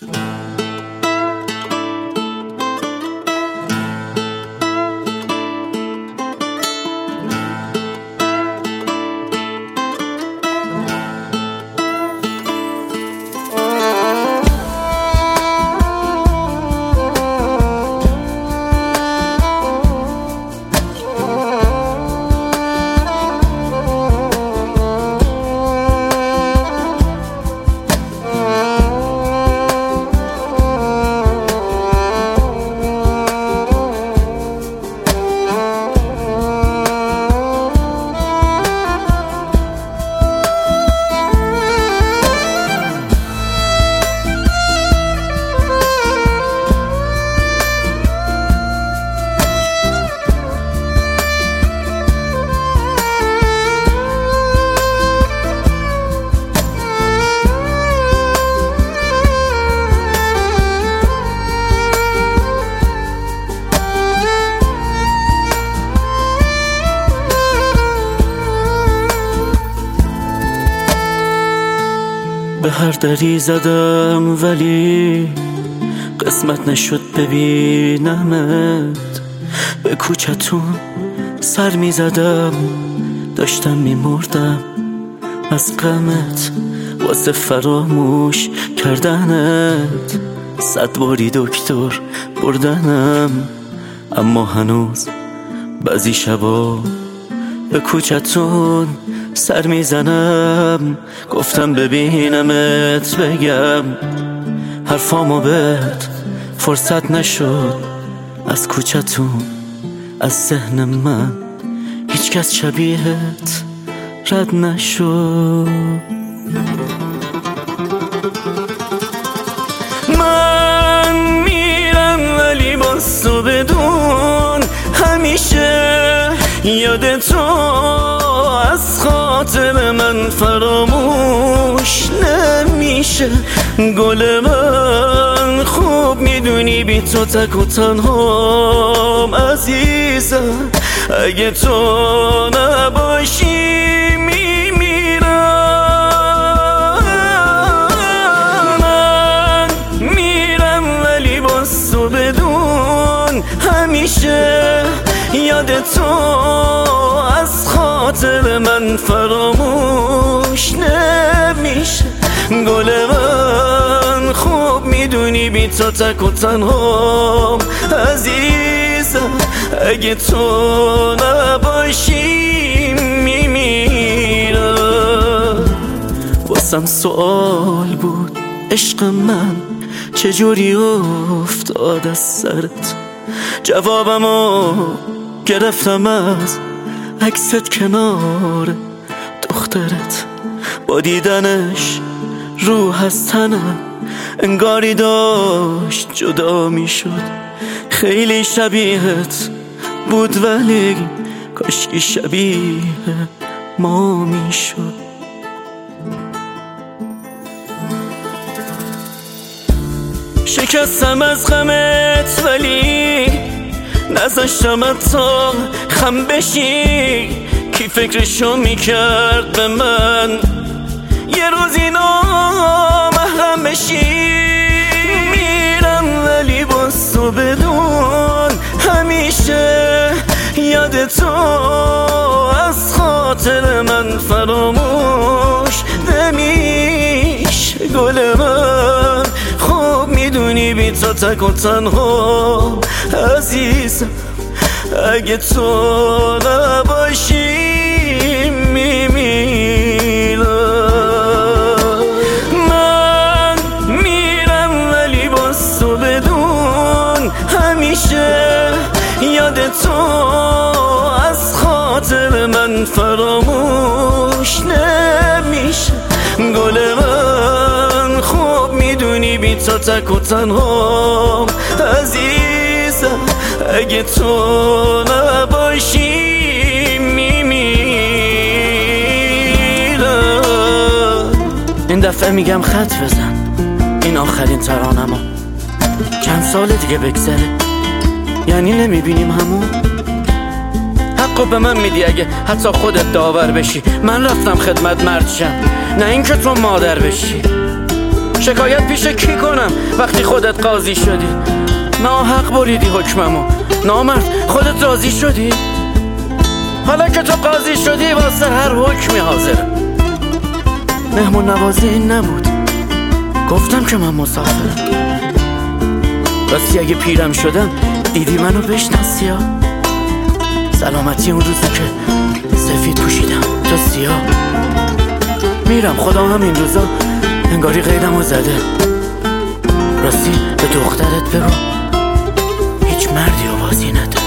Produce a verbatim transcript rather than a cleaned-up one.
به هر دری زدم ولی قسمت نشد ببینمت. به کوچتون سر می زدم، داشتم می مردم از غمت واسه فراموش کردنت. صد باری دکتر بردنم، اما هنوز بعضی شبا به کوچتون سر میزنم. گفتم ببینمت بگم حرفامو بهت فرصت نشد. از کوچتون از ذهن من هیچ کس شبیهت رد نشد. من میرم ولی باز تو بدون همیشه یاد تو از خاطر من فراموش نمیشه. گل من خوب میدونی بی تو تک و تنهام عزیزم. اگه تو نباشی میمیرم. من میرم ولی باز تو بدون همیشه یاد تو از خاطر من فراموش نمیشه. گل من خوب میدونی بی تو تک و تنهام عزیزم. اگه تو نباشی میمیرم. واسم سوال بود عشق من چجوری افتاد از سرت. جوابمو گرفتم از عکست کنار دخترت. با دیدنش روح از تنم انگاری داشت جدا می شد. خیلی شبیهت بود ولی کاشکی شبیه ما می شد. شکستم از غمت ولی نذاشتم تا خم بشی. کی فکرشو میکرد به من یه روز اینا محرم بشی. میرم ولی باز تو بدون همیشه یاد تو از خاطر من فراموش نمیشه. گل من خوب میدونی بی تو تک و تنها عزیزم. اگه تو نباشی میمیرم. من میرم ولی باز تو بدون همیشه یاد تو از خاطر من فراموش نمیشه. گل من خوب میدونی بی تو تک و تنهام عزیزم. اگه تو نباشی میمیرم. این دفعه میگم خط بزن، این آخرین ترانمو. چند سال دیگه بگذره یعنی نمیبینیم همون. حقو به من میدی اگه حتی خودت داور بشی. من رفتم خدمت مرد شم، نه اینکه تو مادر بشی. شکایت پیش کی کنم وقتی خودت قاضی شدی؟ ناحق بریدی حکممو. نامرد خودت راضی شدی؟ حالا که تو قاضی شدی واسه هر حکمی حاضرم. مهمون نوازی این نبود، گفتم که من مسافرم. راستی اگه پیرم شدم دیدی منو بشناسی ها؟ سلامتی اون روزی که سفید پوشیدم تو سیاه. میرم خدا هم این روزا انگاری قیدمو زده. راستی به دخترت بگو هیچ مردی آوازی نده.